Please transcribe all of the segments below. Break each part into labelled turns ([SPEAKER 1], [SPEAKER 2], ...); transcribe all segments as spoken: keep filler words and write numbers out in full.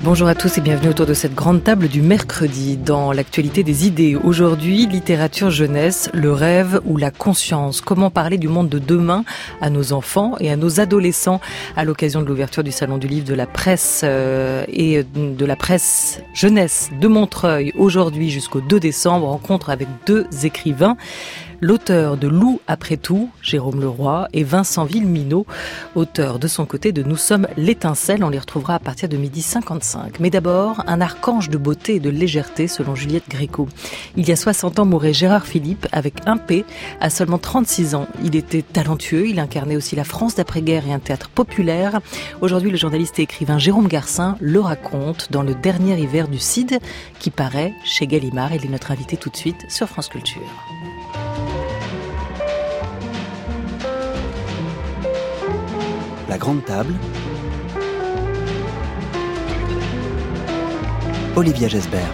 [SPEAKER 1] Bonjour à tous et bienvenue autour de cette grande table du mercredi. Dans l'actualité des idées, aujourd'hui, littérature jeunesse, le rêve ou la conscience. Comment parler du monde de demain à nos enfants et à nos adolescents à l'occasion de l'ouverture du Salon du livre de la presse euh, et de la presse jeunesse de Montreuil. Aujourd'hui jusqu'au deux décembre, rencontre avec deux écrivains. L'auteur de Loup après tout, Jérôme Leroy, et Vincent Villeminot, auteur de son côté de Nous sommes l'étincelle. On les retrouvera à partir de midi cinquante-cinq. Mais d'abord, un archange de beauté et de légèreté selon Juliette Gréco. Il y a soixante ans mourait Gérard Philipe avec un P à seulement trente-six ans. Il était talentueux, il incarnait aussi la France d'après-guerre et un théâtre populaire. Aujourd'hui, le journaliste et écrivain Jérôme Garcin le raconte dans Le dernier hiver du Cid qui paraît chez Gallimard. Il est notre invité tout de suite sur France Culture.
[SPEAKER 2] La grande table. Olivia Gesbert.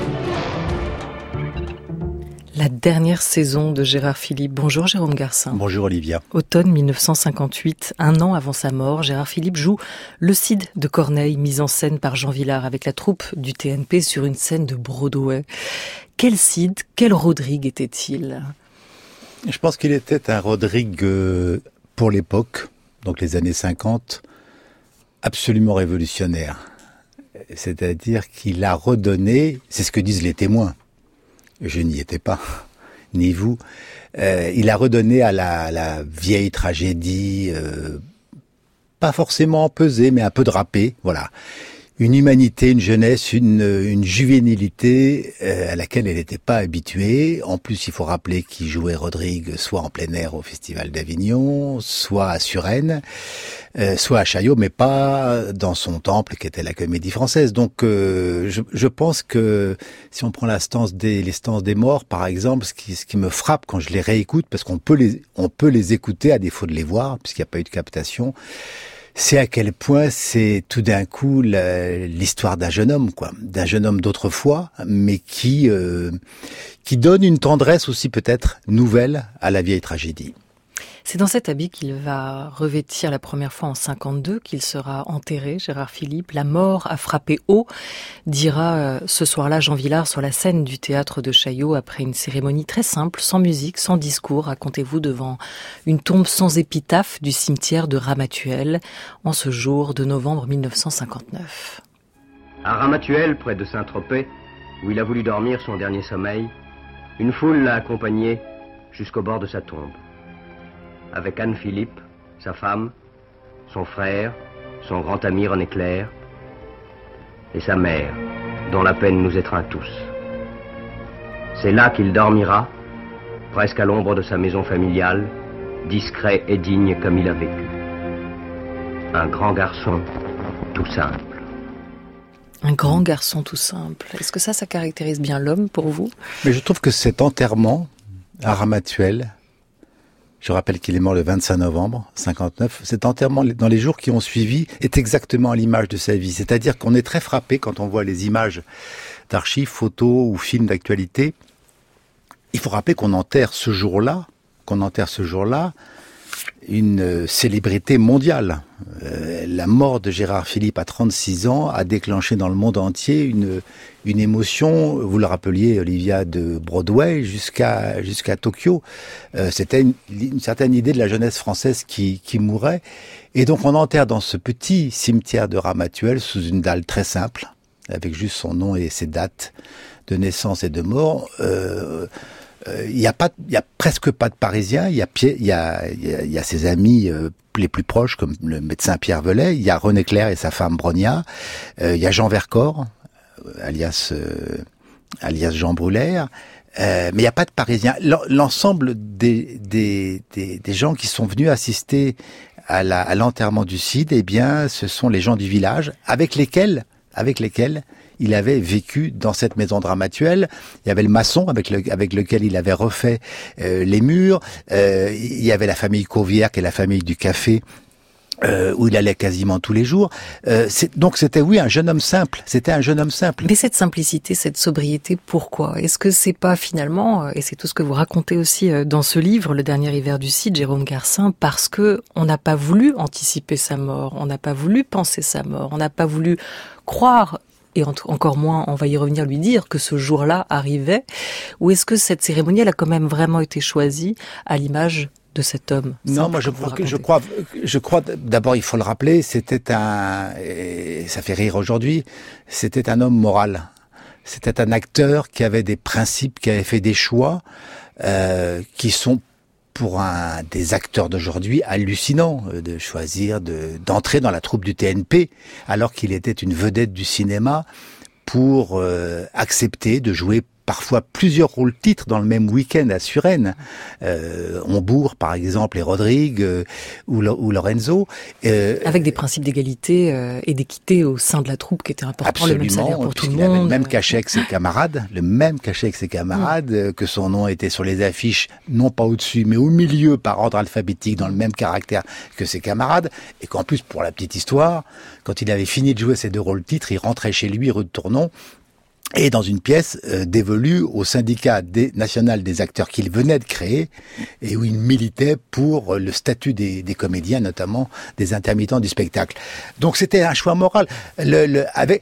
[SPEAKER 1] La dernière saison de Gérard Philipe. Bonjour Jérôme Garcin.
[SPEAKER 3] Bonjour Olivia.
[SPEAKER 1] Automne dix-neuf cent cinquante-huit, un an avant sa mort, Gérard Philipe joue Le Cid de Corneille, mis en scène par Jean Vilar avec la troupe du T N P sur une scène de Broadway. Quel Cid, quel Rodrigue était-il ?
[SPEAKER 3] Je pense qu'il était un Rodrigue euh, pour l'époque, donc les années cinquante, absolument révolutionnaire. C'est-à-dire qu'il a redonné, c'est ce que disent les témoins, je n'y étais pas, ni vous, euh, il a redonné à la, la vieille tragédie, euh, pas forcément pesée, mais un peu drapée, voilà. Une humanité, une jeunesse, une, une juvénilité euh, à laquelle elle n'était pas habituée. En plus, il faut rappeler qu'il jouait Rodrigue soit en plein air au Festival d'Avignon, soit à Suresnes, euh, soit à Chaillot, mais pas dans son temple qui était la Comédie Française. Donc, euh, je, je pense que si on prend la stance des, les stances des morts, par exemple, ce qui, ce qui me frappe quand je les réécoute, parce qu'on peut les, on peut les écouter à défaut de les voir, puisqu'il n'y a pas eu de captation, c'est à quel point c'est tout d'un coup la, l'histoire d'un jeune homme, quoi, d'un jeune homme d'autrefois, mais qui euh, qui donne une tendresse aussi peut-être nouvelle à la vieille tragédie.
[SPEAKER 1] C'est dans cet habit qu'il va revêtir la première fois en cinquante-deux qu'il sera enterré, Gérard Philipe. La mort a frappé haut, dira euh, ce soir-là Jean Vilar sur la scène du théâtre de Chaillot après une cérémonie très simple, sans musique, sans discours, racontez-vous, devant une tombe sans épitaphe du cimetière de Ramatuelle en ce jour de novembre dix-neuf cent cinquante-neuf.
[SPEAKER 4] À Ramatuelle, près de Saint-Tropez, où il a voulu dormir son dernier sommeil, une foule l'a accompagné jusqu'au bord de sa tombe. Avec Anne-Philippe, sa femme, son frère, son grand ami René Clair, et sa mère, dont la peine nous étreint tous. C'est là qu'il dormira, presque à l'ombre de sa maison familiale, discret et digne comme il a vécu. Un grand garçon, tout simple.
[SPEAKER 1] Un grand garçon tout simple. Est-ce que ça, ça caractérise bien l'homme pour vous ?
[SPEAKER 3] Mais je trouve que cet enterrement à Ramatuelle, je rappelle qu'il est mort le vingt-cinq novembre cinquante-neuf. Cet enterrement, dans les jours qui ont suivi, est exactement à l'image de sa vie. C'est-à-dire qu'on est très frappé quand on voit les images d'archives, photos ou films d'actualité. Il faut rappeler qu'on enterre ce jour-là, qu'on enterre ce jour-là, une célébrité mondiale. Euh, la mort de Gérard Philipe à trente-six ans a déclenché dans le monde entier une, une émotion, vous le rappeliez Olivia, de Broadway jusqu'à, jusqu'à Tokyo. Euh, c'était une, une certaine idée de la jeunesse française qui, qui mourait. Et donc on enterre dans ce petit cimetière de Ramatuelle sous une dalle très simple, avec juste son nom et ses dates de naissance et de mort. Euh, Il y a pas, il y a presque pas de Parisiens. Il y a Pierre, il y a, il y a, il y a ses amis euh, les plus proches, comme le médecin Pierre Velay. Il y a René Clair et sa femme Bronia. Euh, il y a Jean Vercors, alias euh, alias Jean Brulaire. Euh, mais il n'y a pas de Parisiens. L'ensemble des, des des des gens qui sont venus assister à la à l'enterrement du Cid, eh bien, ce sont les gens du village avec lesquels avec lesquels il avait vécu dans cette maison de Ramatuelle. Il y avait le maçon avec, le, avec lequel il avait refait euh, les murs. Euh, il y avait la famille Courvière, qui est la famille du café, euh, où il allait quasiment tous les jours. Euh, c'est, donc c'était, oui, un jeune homme simple. C'était un jeune homme simple.
[SPEAKER 1] Mais cette simplicité, cette sobriété, pourquoi ? Est-ce que c'est pas finalement, et c'est tout ce que vous racontez aussi dans ce livre, Le dernier hiver du Cid, Jérôme Garcin, parce que on n'a pas voulu anticiper sa mort, on n'a pas voulu penser sa mort, on n'a pas voulu croire et en- encore moins, on va y revenir, lui dire que ce jour-là arrivait? Ou est-ce que cette cérémonie, elle a quand même vraiment été choisie à l'image de cet homme?
[SPEAKER 3] Non, moi je crois que je crois, je crois d'abord il faut le rappeler, c'était un, et ça fait rire aujourd'hui, c'était un homme moral. C'était un acteur qui avait des principes, qui avait fait des choix euh, qui sont pour un des acteurs d'aujourd'hui hallucinants, euh, de choisir de d'entrer dans la troupe du T N P alors qu'il était une vedette du cinéma pour euh, accepter de jouer parfois plusieurs rôles titres dans le même week-end à Suresnes. Euh, Hombourg, par exemple, et Rodrigue, euh, ou, Lo- ou Lorenzo. Euh,
[SPEAKER 1] Avec des principes d'égalité euh, et d'équité au sein de la troupe qui étaient importants, le même salaire pour tout le monde.
[SPEAKER 3] Il avait le même cachet que ses camarades, le même cachet que ses camarades, mmh. euh, que son nom était sur les affiches, non pas au-dessus, mais au milieu, par ordre alphabétique, dans le même caractère que ses camarades, et qu'en plus, pour la petite histoire, quand il avait fini de jouer ses deux rôles titres, il rentrait chez lui, rue de Tournon, et dans une pièce euh, dévolue au syndicat des, national des acteurs qu'il venait de créer et où il militait pour le statut des, des comédiens, notamment des intermittents du spectacle. Donc c'était un choix moral. Le, le, avec,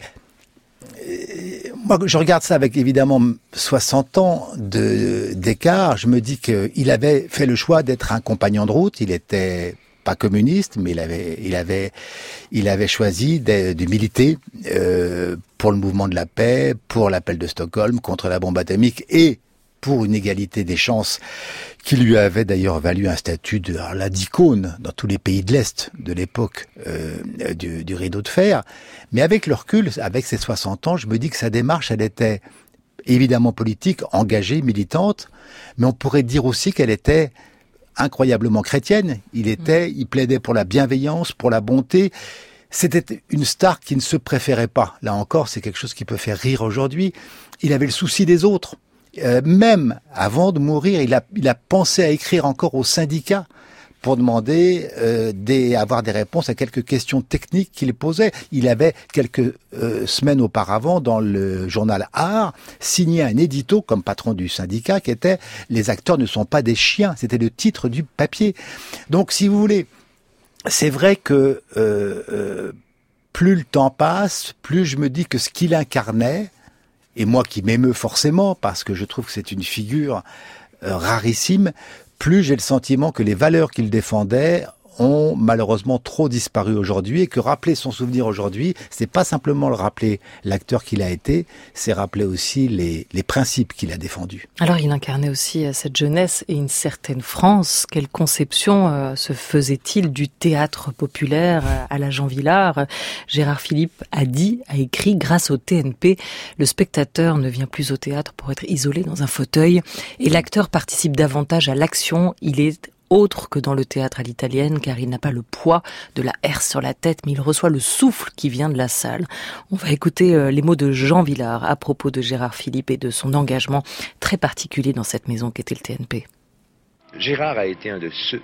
[SPEAKER 3] euh, moi, je regarde ça avec évidemment soixante ans de, d'écart. Je me dis qu'il avait fait le choix d'être un compagnon de route. Il était pas communiste, mais il avait, il avait, il avait choisi de, de militer euh, pour le mouvement de la paix, pour l'appel de Stockholm, contre la bombe atomique et pour une égalité des chances qui lui avait d'ailleurs valu un statut de la d'icône dans tous les pays de l'Est de l'époque euh, du, du rideau de fer. Mais avec le recul, avec ses soixante ans, je me dis que sa démarche, elle était évidemment politique, engagée, militante, mais on pourrait dire aussi qu'elle était incroyablement chrétienne. Il était, il plaidait pour la bienveillance, pour la bonté. C'était une star qui ne se préférait pas. Là encore, c'est quelque chose qui peut faire rire aujourd'hui. Il avait le souci des autres. Euh, même avant de mourir, il a, il a pensé à écrire encore au syndicat pour demander euh, des, avoir des réponses à quelques questions techniques qu'il posait. Il avait, quelques euh, semaines auparavant, dans le journal Art, signé un édito comme patron du syndicat qui était « Les acteurs ne sont pas des chiens ». C'était le titre du papier. Donc, si vous voulez, c'est vrai que euh, euh, plus le temps passe, plus je me dis que ce qu'il incarnait, et moi qui m'émeut forcément, parce que je trouve que c'est une figure euh, rarissime, plus j'ai le sentiment que les valeurs qu'il défendait ont malheureusement trop disparu aujourd'hui et que rappeler son souvenir aujourd'hui, c'est pas simplement le rappeler l'acteur qu'il a été, c'est rappeler aussi les, les principes qu'il a défendus.
[SPEAKER 1] Alors il incarnait aussi cette jeunesse et une certaine France. Quelle conception euh, se faisait-il du théâtre populaire à la Jean Vilar? Gérard Philipe a dit, a écrit, grâce au T N P, le spectateur ne vient plus au théâtre pour être isolé dans un fauteuil et l'acteur participe davantage à l'action. Il est autre que dans le théâtre à l'italienne, car il n'a pas le poids de la herse sur la tête, mais il reçoit le souffle qui vient de la salle. On va écouter les mots de Jean Vilar à propos de Gérard Philipe et de son engagement très particulier dans cette maison qu'était le T N P.
[SPEAKER 5] Gérard a été un de ceux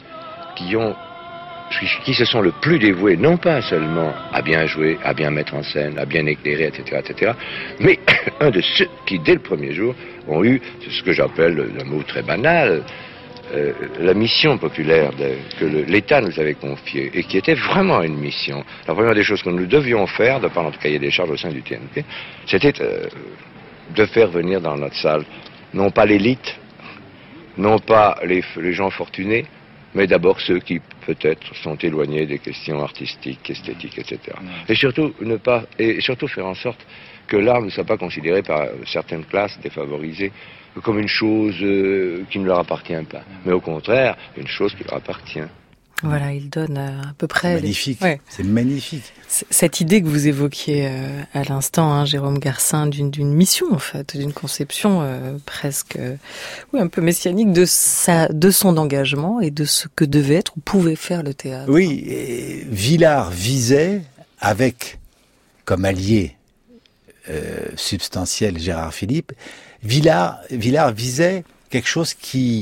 [SPEAKER 5] qui ont, qui se sont le plus dévoués, non pas seulement à bien jouer, à bien mettre en scène, à bien éclairer, et cetera, et cetera, mais un de ceux qui, dès le premier jour, ont eu ce que j'appelle un mot très banal, Euh, la mission populaire de, que le, l'État nous avait confiée et qui était vraiment une mission. La première des choses que nous devions faire, de par notre cahier des charges au sein du T N P, c'était euh, de faire venir dans notre salle, non pas l'élite, non pas les, les gens fortunés, mais d'abord ceux qui peut-être sont éloignés des questions artistiques, esthétiques, et cetera. Et surtout, ne pas, et surtout faire en sorte que l'art ne soit pas considéré par certaines classes défavorisées comme une chose euh, qui ne leur appartient pas, mais au contraire, une chose qui leur appartient.
[SPEAKER 1] Voilà, il donne à peu près...
[SPEAKER 3] C'est magnifique,
[SPEAKER 1] les... ouais.
[SPEAKER 3] c'est magnifique.
[SPEAKER 1] Cette idée que vous évoquiez euh, à l'instant, hein, Jérôme Garcin, d'une, d'une mission en fait, d'une conception euh, presque, euh, oui, un peu messianique de sa, de son engagement et de ce que devait être ou pouvait faire le théâtre.
[SPEAKER 3] Oui, et Vilar visait avec comme allié euh, substantiel Gérard Philipe. Vilar, Vilar visait quelque chose qui,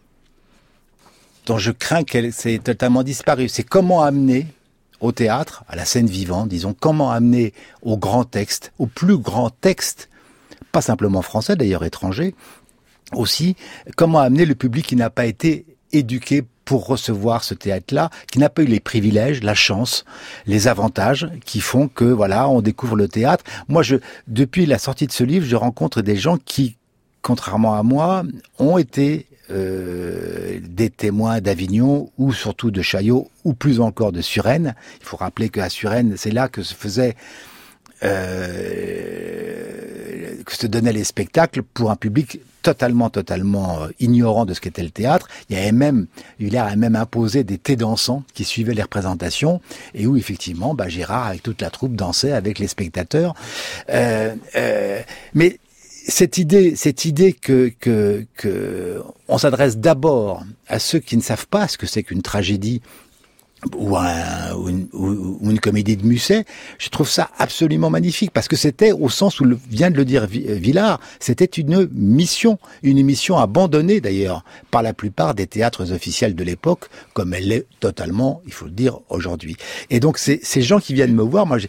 [SPEAKER 3] dont je crains qu'elle s'est totalement disparu. C'est comment amener au théâtre, à la scène vivante, disons, comment amener au grand texte, au plus grand texte, pas simplement français, d'ailleurs étranger, aussi, comment amener le public qui n'a pas été éduqué pour recevoir ce théâtre-là, qui n'a pas eu les privilèges, la chance, les avantages qui font que, voilà, on découvre le théâtre. Moi, je, depuis la sortie de ce livre, je rencontre des gens qui, contrairement à moi, ont été euh, des témoins d'Avignon ou surtout de Chaillot ou plus encore de Suresnes. Il faut rappeler qu'à Suresnes, c'est là que se faisait euh, que se donnaient les spectacles pour un public totalement, totalement euh, ignorant de ce qu'était le théâtre. Il y avait même, il a même imposé des thés dansants qui suivaient les représentations et où effectivement, bah, Gérard avec toute la troupe dansait avec les spectateurs. Euh, euh, mais cette idée, cette idée que, que, que on s'adresse d'abord à ceux qui ne savent pas ce que c'est qu'une tragédie ou, un, ou, une, ou, ou une comédie de Musset, je trouve ça absolument magnifique, parce que c'était, au sens où le, vient de le dire Villard, c'était une mission, une mission abandonnée d'ailleurs par la plupart des théâtres officiels de l'époque, comme elle l'est totalement, il faut le dire, aujourd'hui. Et donc c'est, ces gens qui viennent me voir, moi, j'ai,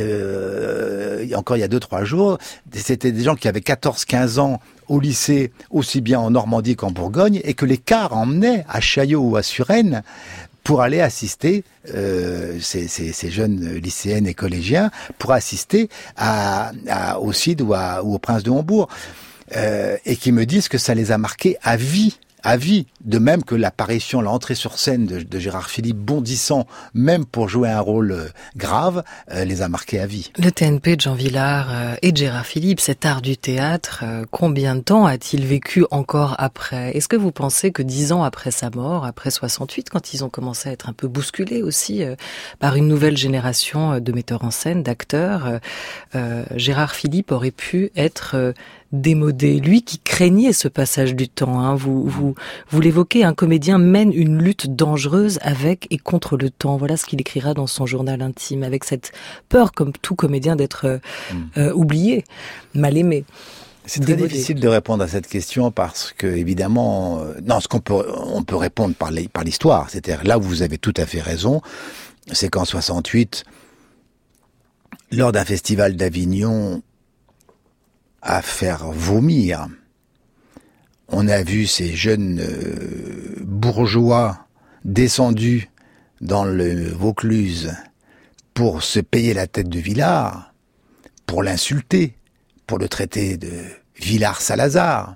[SPEAKER 3] euh, encore il y a deux trois jours, c'était des gens qui avaient quatorze quinze ans au lycée, aussi bien en Normandie qu'en Bourgogne, et que les cars emmenaient à Chaillot ou à Suresnes pour aller assister, euh, ces, ces, ces jeunes lycéennes et collégiens, pour assister à, à, au Cid ou, à, ou au Prince de Hambourg, euh, et qui me disent que ça les a marqués à vie, à vie. De même que l'apparition, l'entrée sur scène de, de Gérard Philipe, bondissant, même pour jouer un rôle euh, grave, euh, les a marqués à vie.
[SPEAKER 1] Le T N P de Jean Villard euh, et de Gérard Philipe, cet art du théâtre, euh, combien de temps a-t-il vécu encore après ? Est-ce que vous pensez que dix ans après sa mort, après soixante-huit, quand ils ont commencé à être un peu bousculés aussi euh, par une nouvelle génération de metteurs en scène, d'acteurs, euh, euh, Gérard Philipe aurait pu être euh, démodé, lui qui craignait ce passage du temps, hein. Vous, vous, vous l'évoquez, un comédien mène une lutte dangereuse avec et contre le temps. Voilà ce qu'il écrira dans son journal intime, avec cette peur, comme tout comédien, d'être euh, mm. euh, oublié, mal aimé.
[SPEAKER 3] C'est très démodé. Difficile de répondre à cette question parce que, évidemment, euh, non, ce qu'on peut, on peut répondre par, les, par l'histoire. C'est-à-dire, là où vous avez tout à fait raison, c'est qu'en soixante-huit, lors d'un festival d'Avignon, à faire vomir, on a vu ces jeunes euh, bourgeois descendus dans le Vaucluse pour se payer la tête de Villard, pour l'insulter, pour le traiter de Villard-Salazar.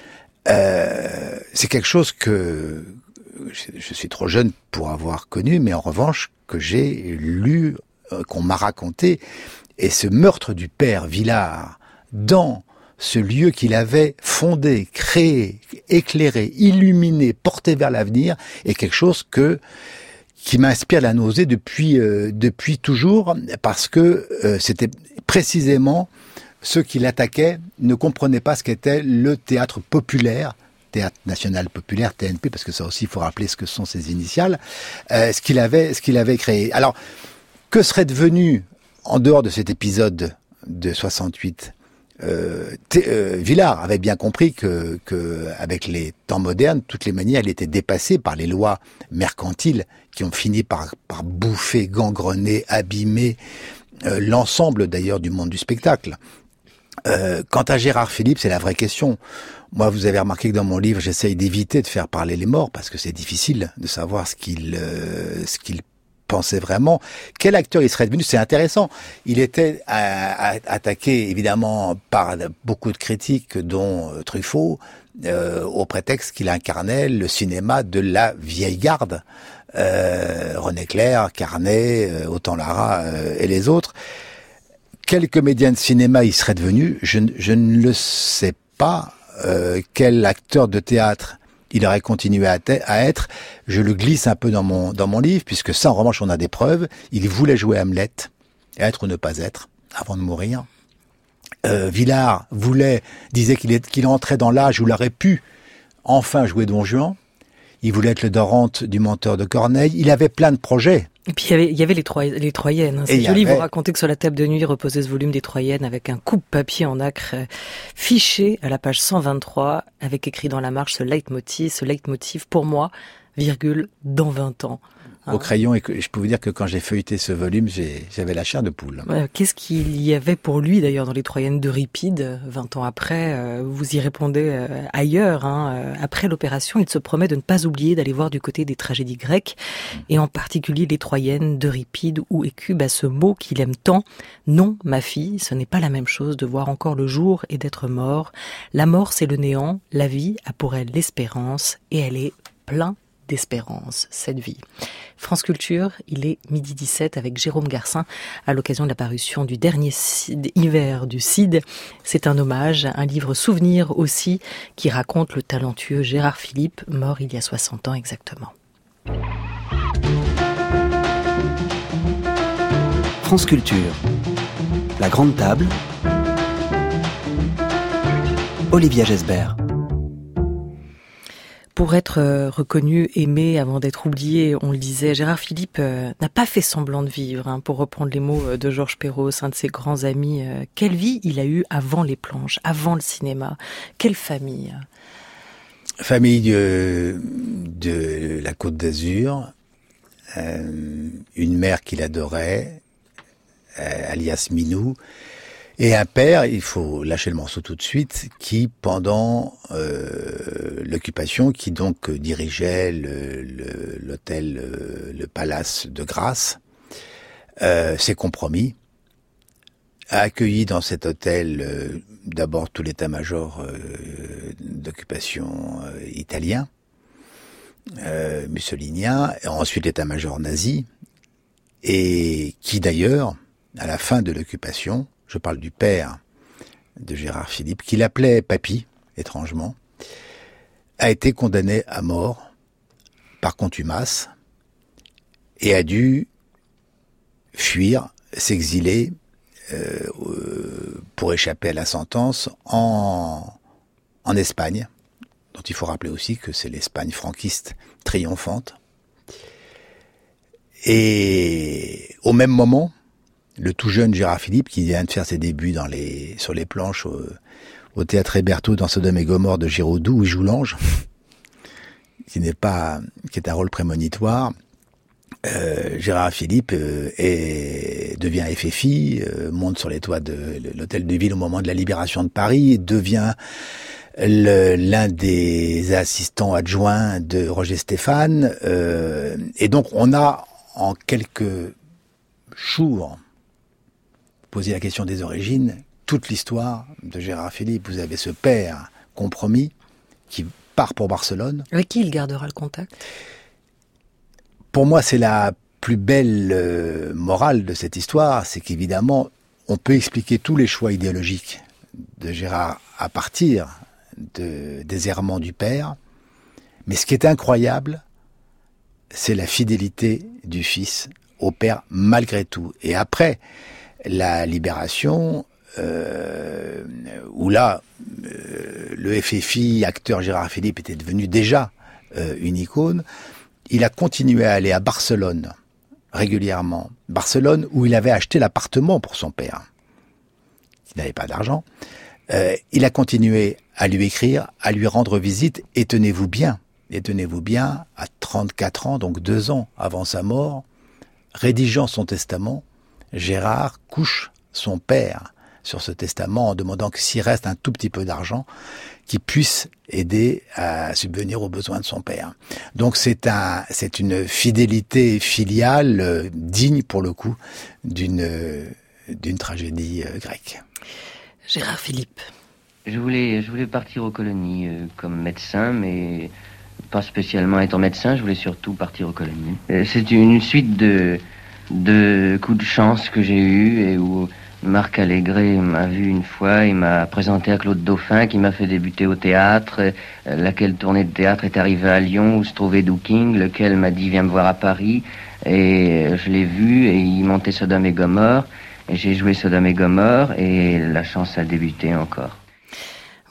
[SPEAKER 3] Euh, c'est quelque chose que je, je suis trop jeune pour avoir connu, mais en revanche que j'ai lu, euh, qu'on m'a raconté. Et ce meurtre du père Villard dans ce lieu qu'il avait fondé, créé, éclairé, illuminé, porté vers l'avenir, est quelque chose que qui m'inspire la nausée depuis euh, depuis toujours, parce que euh, c'était précisément ceux qui l'attaquaient ne comprenaient pas ce qu'était le théâtre populaire, Théâtre National Populaire, T N P, parce que ça aussi il faut rappeler ce que sont ses initiales, euh, ce qu'il avait ce qu'il avait créé. Alors que serait devenu, en dehors de cet épisode de soixante-huit, Euh, euh, Villard avait bien compris que, que, avec les temps modernes, toutes les manières, il était dépassé par les lois mercantiles qui ont fini par, par bouffer, gangrener, abîmer euh, l'ensemble d'ailleurs du monde du spectacle. Euh, quant à Gérard Philipe, c'est la vraie question. Moi, vous avez remarqué que dans mon livre, j'essaye d'éviter de faire parler les morts parce que c'est difficile de savoir ce qu'il, euh, ce qu'il pensait vraiment. Quel acteur il serait devenu? C'est intéressant. Il était à, à, attaqué évidemment par beaucoup de critiques, dont euh, Truffaut, euh, au prétexte qu'il incarnait le cinéma de la vieille garde. Euh, René Clair, Carnet, euh, Autant Lara euh, et les autres. Quel comédien de cinéma il serait devenu? Je, je ne le sais pas. Euh, quel acteur de théâtre il aurait continué à, à être. Je le glisse un peu dans mon dans mon livre, puisque ça, en revanche, on a des preuves. Il voulait jouer Hamlet, être ou ne pas être, avant de mourir. Euh, Villard voulait, disait qu'il est, qu'il entrait dans l'âge où il aurait pu enfin jouer Don Juan. Il voulait être le Dorante du Menteur de Corneille. Il avait plein de projets.
[SPEAKER 1] Et puis il y avait, il y avait les, Troy, les Troyennes. Hein. C'est joli, avait... vous racontez que sur la table de nuit reposait ce volume des Troyennes avec un coupe-papier en acre fiché à la page cent vingt-trois, avec écrit dans la marge ce leitmotiv, ce leitmotiv pour moi, virgule, dans vingt ans.
[SPEAKER 3] au crayon, et que je peux vous dire que quand j'ai feuilleté ce volume, j'ai, j'avais la chair de poule.
[SPEAKER 1] Euh, qu'est-ce qu'il y avait pour lui d'ailleurs dans les Troyennes d'Euripide, vingt ans après? euh, Vous y répondez euh, ailleurs. Hein, euh, après l'opération, il se promet de ne pas oublier d'aller voir du côté des tragédies grecques, et en particulier les Troyennes d'Euripide, où écube à ce mot qu'il aime tant. Non, ma fille, ce n'est pas la même chose de voir encore le jour et d'être mort. La mort, c'est le néant. La vie a pour elle l'espérance, et elle est plein d'espérance, cette vie. France Culture, il est midi dix-sept avec Jérôme Garcin à l'occasion de la parution du dernier Cid, hiver du Cid. C'est un hommage, un livre souvenir aussi, qui raconte le talentueux Gérard Philipe, mort il y a soixante ans exactement.
[SPEAKER 2] France Culture, la grande table, Olivia Gesbert.
[SPEAKER 1] Pour être reconnu, aimé, avant d'être oublié, on le disait, Gérard Philipe euh, n'a pas fait semblant de vivre, hein, pour reprendre les mots de Georges Perros, un de ses grands amis. Euh, quelle vie il a eue avant les planches, avant le cinéma? Quelle famille?
[SPEAKER 3] Famille de, de la Côte d'Azur, euh, une mère qu'il adorait, euh, alias Minou, et un père, il faut lâcher le morceau tout de suite, qui pendant euh, l'occupation, qui donc dirigeait le, le, l'hôtel, le, le palace de Grasse, euh, s'est compromis, a accueilli dans cet hôtel euh, d'abord tout l'état-major euh, d'occupation euh, italien, euh, mussolinien, et ensuite l'état-major nazi, et qui d'ailleurs, à la fin de l'occupation, je parle du père de Gérard Philipe, qu'il appelait Papy, étrangement, a été condamné à mort par contumace et a dû fuir, s'exiler euh, pour échapper à la sentence en, en Espagne, dont il faut rappeler aussi que c'est l'Espagne franquiste triomphante. Et au même moment, le tout jeune Gérard Philipe, qui vient de faire ses débuts dans les, sur les planches au, au théâtre Hébertot dans Sodome et Gomorrhe de Giraudoux, où il joue l'ange, qui n'est pas, qui est un rôle prémonitoire. Euh, Gérard Philipe euh, est, devient F F I, euh, monte sur les toits de l'hôtel de ville au moment de la libération de Paris, devient le, l'un des assistants adjoints de Roger Stéphane, euh, et donc on a en quelques jours poser la question des origines, toute l'histoire de Gérard Philipe. Vous avez ce père compromis qui part pour Barcelone.
[SPEAKER 1] Avec qui il gardera le contact?
[SPEAKER 3] Pour moi, c'est la plus belle euh, morale de cette histoire, c'est qu'évidemment, on peut expliquer tous les choix idéologiques de Gérard à partir de, des errements du père, mais ce qui est incroyable, c'est la fidélité du fils au père malgré tout. Et après la libération, euh, où là, euh, le F F I, acteur Gérard Philipe, était devenu déjà euh, une icône, il a continué à aller à Barcelone régulièrement. Barcelone, où il avait acheté l'appartement pour son père, qui n'avait pas d'argent. Euh, il a continué à lui écrire, à lui rendre visite, et tenez-vous bien, et tenez-vous bien, à trente-quatre ans, donc deux ans avant sa mort, rédigeant son testament, Gérard couche son père sur ce testament en demandant que s'il reste un tout petit peu d'argent, qu'il puisse aider à subvenir aux besoins de son père. Donc c'est un, c'est une fidélité filiale euh, digne pour le coup d'une, euh, d'une tragédie euh, grecque.
[SPEAKER 1] Gérard Philipe.
[SPEAKER 6] Je voulais, je voulais partir aux colonies euh, comme médecin, mais pas spécialement étant médecin, je voulais surtout partir aux colonies. Euh, c'est une suite de de coups de chance que j'ai eu et où Marc Allégret m'a vu une fois, il m'a présenté à Claude Dauphin qui m'a fait débuter au théâtre, laquelle tournée de théâtre est arrivée à Lyon où se trouvait Dooking, lequel m'a dit viens me voir à Paris, et je l'ai vu et il montait Sodome et Gomorrhe et j'ai joué Sodome et Gomorrhe et la chance a débuté encore.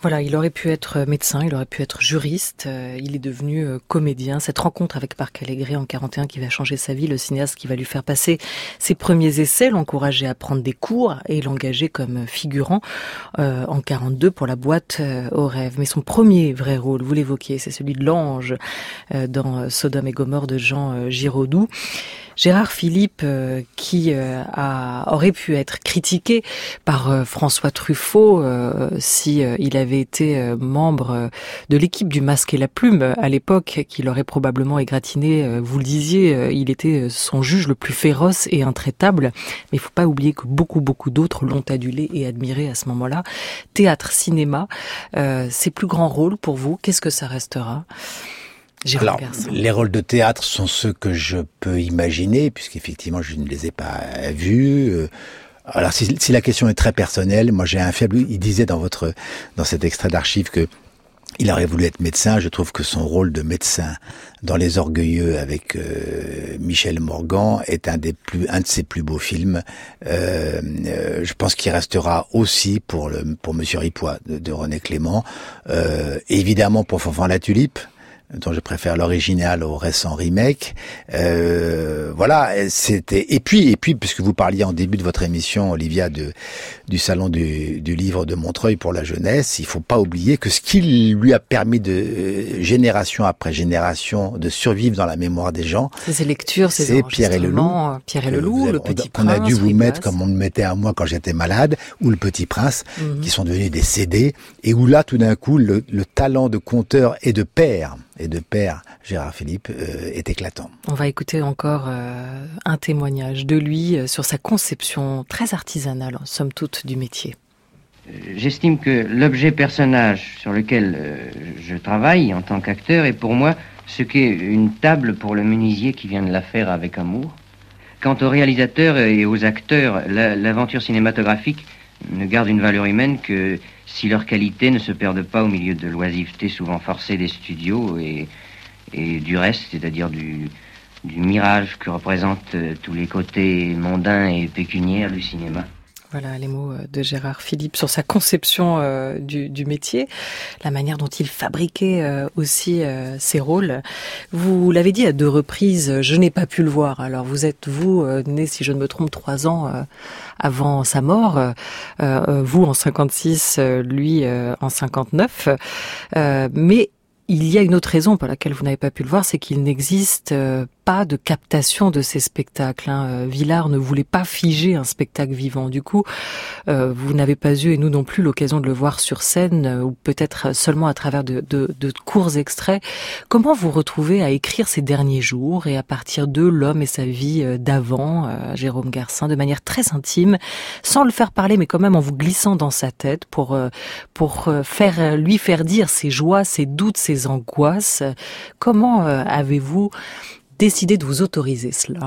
[SPEAKER 1] Voilà, il aurait pu être médecin, il aurait pu être juriste, euh, il est devenu euh, comédien. Cette rencontre avec Parc Allégret en quarante et un qui va changer sa vie, le cinéaste qui va lui faire passer ses premiers essais, l'encourager à prendre des cours et l'engager comme figurant euh, en quarante-deux pour la boîte euh, aux rêves. Mais son premier vrai rôle, vous l'évoquiez, c'est celui de l'ange euh, dans Sodome et Gomorrhe de Jean euh, Giraudoux. Gérard Philipe, euh, qui euh, a, aurait pu être critiqué par euh, François Truffaut euh, si euh, il avait été euh, membre euh, de l'équipe du Masque et la Plume à l'époque, qu'il aurait probablement égratigné. Euh, vous le disiez, euh, il était son juge le plus féroce et intraitable. Mais il faut pas oublier que beaucoup, beaucoup d'autres l'ont adulé et admiré à ce moment-là. Théâtre, cinéma, euh, ses plus grands rôles pour vous, qu'est-ce que ça restera ? Jérôme
[SPEAKER 3] Alors,
[SPEAKER 1] Garcin.
[SPEAKER 3] Les rôles de théâtre sont ceux que je peux imaginer, puisqu'effectivement, je ne les ai pas vus. Alors, si, si la question est très personnelle, moi, j'ai un faible... Il disait dans votre, dans cet extrait d'archives que il aurait voulu être médecin. Je trouve que son rôle de médecin dans Les Orgueilleux avec euh, Michel Morgan est un des plus, un de ses plus beaux films. Euh, euh, je pense qu'il restera aussi pour le, pour Monsieur Ripois de, de René Clément. Euh, évidemment pour Fanfan la Tulipe, dont je préfère l'original au récent remake. Euh, voilà, c'était. Et puis, et puis, puisque vous parliez en début de votre émission, Olivia, de du salon du, du livre de Montreuil pour la jeunesse, il faut pas oublier que ce qui lui a permis de euh, génération après génération de survivre dans la mémoire des gens,
[SPEAKER 1] ces lectures, ces
[SPEAKER 3] c'est Pierre et le Loup.
[SPEAKER 1] Pierre et le Loup, le Petit
[SPEAKER 3] Prince. On a dû vous
[SPEAKER 1] Ripoas.
[SPEAKER 3] mettre comme on me mettait à moi quand j'étais malade, ou le Petit Prince,
[SPEAKER 1] Mm-hmm.
[SPEAKER 3] qui sont devenus des C D, et où là, tout d'un coup, le, le talent de conteur et de père et de père Gérard Philipe euh, est éclatant.
[SPEAKER 1] On va écouter encore euh, un témoignage de lui euh, sur sa conception très artisanale, en somme toute, du métier.
[SPEAKER 6] J'estime que l'objet personnage sur lequel euh, je travaille en tant qu'acteur est pour moi ce qu'est une table pour le menuisier qui vient de la faire avec amour. Quant aux réalisateurs et aux acteurs, la, l'aventure cinématographique ne garde une valeur humaine que si leurs qualités ne se perdent pas au milieu de l'oisiveté souvent forcée des studios et, et du reste, c'est-à-dire du, du mirage que représentent euh, tous les côtés mondains et pécuniaires du cinéma.
[SPEAKER 1] Voilà les mots de Gérard Philipe sur sa conception euh, du, du métier, la manière dont il fabriquait euh, aussi euh, ses rôles. Vous l'avez dit à deux reprises, je n'ai pas pu le voir. Alors vous êtes, vous, euh, né, si je ne me trompe, trois ans euh, avant sa mort. Euh, euh, vous en cinquante-six, euh, lui euh, en cinquante-neuf. Euh, mais il y a une autre raison pour laquelle vous n'avez pas pu le voir, c'est qu'il n'existe euh, pas de captation de ces spectacles. Hein. Villard ne voulait pas figer un spectacle vivant. Du coup, euh, vous n'avez pas eu, et nous non plus, l'occasion de le voir sur scène, euh, ou peut-être seulement à travers de, de, de courts extraits. Comment vous retrouvez à écrire ces derniers jours et à partir d'eux, l'homme et sa vie euh, d'avant, euh, Jérôme Garcin, de manière très intime, sans le faire parler, mais quand même en vous glissant dans sa tête pour euh, pour euh, faire lui faire dire ses joies, ses doutes, ses angoisses. Comment euh, avez-vous décidé de vous autoriser cela?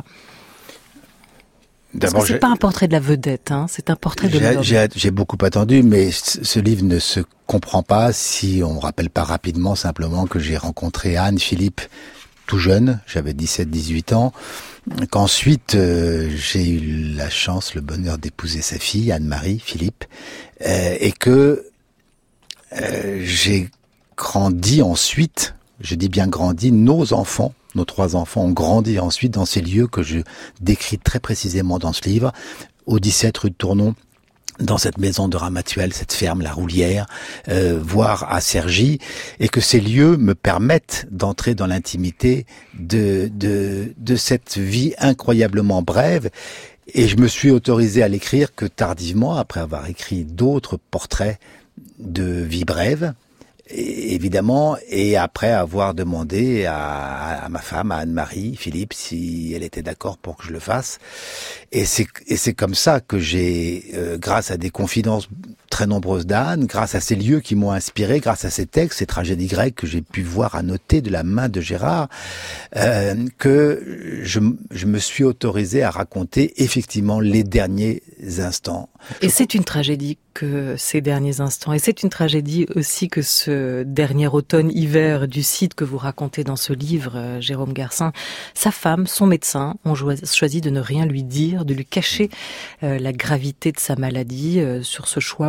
[SPEAKER 1] Parce que c'est pas un portrait de la vedette, hein, c'est un portrait de l'homme.
[SPEAKER 3] J'ai, j'ai beaucoup attendu, mais ce livre ne se comprend pas si on rappelle pas rapidement simplement que j'ai rencontré Anne Philippe tout jeune, j'avais dix-sept dix-huit ans, qu'ensuite euh, j'ai eu la chance, le bonheur d'épouser sa fille, Anne-Marie Philippe, euh, et que euh, j'ai grandi ensuite, je dis bien grandi, nos enfants, nos trois enfants ont grandi ensuite dans ces lieux que je décris très précisément dans ce livre, au dix-sept rue de Tournon, dans cette maison de Ramatuelle, cette ferme, la Roulière, euh, voire à Cergy, et que ces lieux me permettent d'entrer dans l'intimité de, de, de cette vie incroyablement brève. Et je me suis autorisé à l'écrire que tardivement, après avoir écrit d'autres portraits de vie brève, évidemment, et après avoir demandé à, à ma femme, à Anne-Marie Philippe, si elle était d'accord pour que je le fasse. Et c'est, et c'est comme ça que j'ai, euh, grâce à des confidences très nombreuses d'Anne, grâce à ces lieux qui m'ont inspiré, grâce à ces textes, ces tragédies grecques que j'ai pu voir annoter de la main de Gérard, euh, que je, je me suis autorisé à raconter effectivement les derniers instants.
[SPEAKER 1] Et c'est une tragédie que ces derniers instants, et c'est une tragédie aussi que ce dernier automne-hiver du site que vous racontez dans ce livre, euh, Jérôme Garcin. Sa femme, son médecin, ont choisi de ne rien lui dire, de lui cacher euh, la gravité de sa maladie. Euh, sur ce choix, vous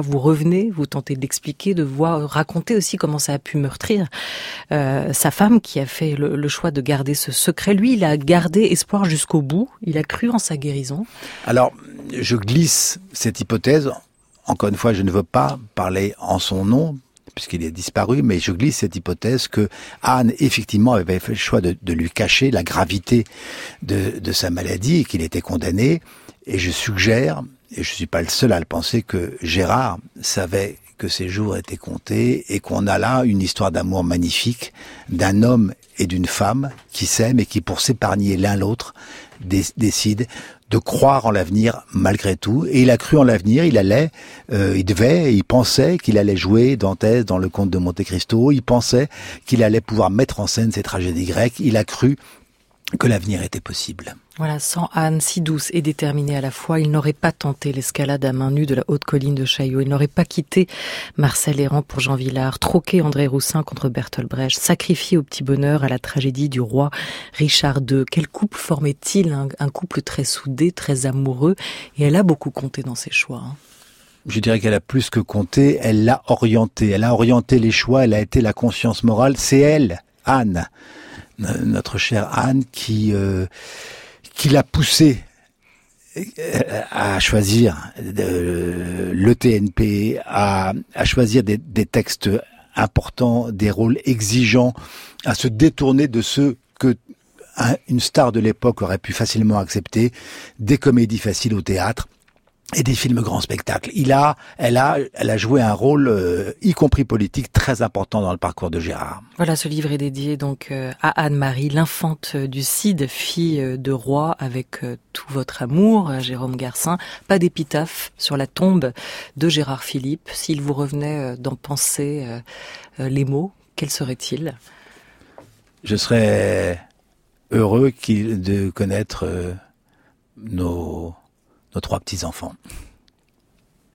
[SPEAKER 1] vous revenez, vous tentez de l'expliquer, de voir, raconter aussi comment ça a pu meurtrir euh, sa femme qui a fait le, le choix de garder ce secret. Lui, il a gardé espoir jusqu'au bout, il a cru en sa guérison.
[SPEAKER 3] Alors, je glisse cette hypothèse, encore une fois, je ne veux pas parler en son nom, puisqu'il est disparu, mais je glisse cette hypothèse que Anne, effectivement, avait fait le choix de, de lui cacher la gravité de, de sa maladie et qu'il était condamné. Et je suggère, et je suis pas le seul à le penser, que Gérard savait que ses jours étaient comptés et qu'on a là une histoire d'amour magnifique d'un homme et d'une femme qui s'aiment et qui, pour s'épargner l'un l'autre, dé- décident de croire en l'avenir malgré tout. Et il a cru en l'avenir, il allait, euh, il devait, il pensait qu'il allait jouer Dantès dans le Comte de Monte Cristo, il pensait qu'il allait pouvoir mettre en scène ces tragédies grecques, il a cru que l'avenir était possible.
[SPEAKER 1] Voilà, sans Anne, si douce et déterminée à la fois, il n'aurait pas tenté l'escalade à main nue de la haute colline de Chaillot. Il n'aurait pas quitté Marcel Hérand pour Jean Vilar, troqué André Roussin contre Bertolt Brecht, sacrifié au petit bonheur à la tragédie du roi Richard deux. Quel couple formait-il? Un, un couple très soudé, très amoureux, et elle a beaucoup compté dans ses choix. Hein.
[SPEAKER 3] Je dirais qu'elle a plus que compté, elle l'a orienté. Elle a orienté les choix, elle a été la conscience morale. C'est elle, Anne, notre chère Anne, qui... Euh, qui l'a poussé à choisir le T N P, à, à choisir des, des textes importants, des rôles exigeants, à se détourner de ceux que un, une star de l'époque aurait pu facilement accepter, des comédies faciles au théâtre et des films grands spectacles. Il a, elle a, elle a joué un rôle, euh, y compris politique, très important dans le parcours de Gérard.
[SPEAKER 1] Voilà, ce livre est dédié donc euh, à Anne-Marie, l'infante du Cid, fille de roi, avec euh, tout votre amour, euh, Jérôme Garcin. Pas d'épitaphe sur la tombe de Gérard Philipe. S'il vous revenait euh, d'en penser euh, euh, les mots, quels seraient-ils?
[SPEAKER 3] Je serais heureux qu'il, de connaître euh, nos nos trois petits-enfants.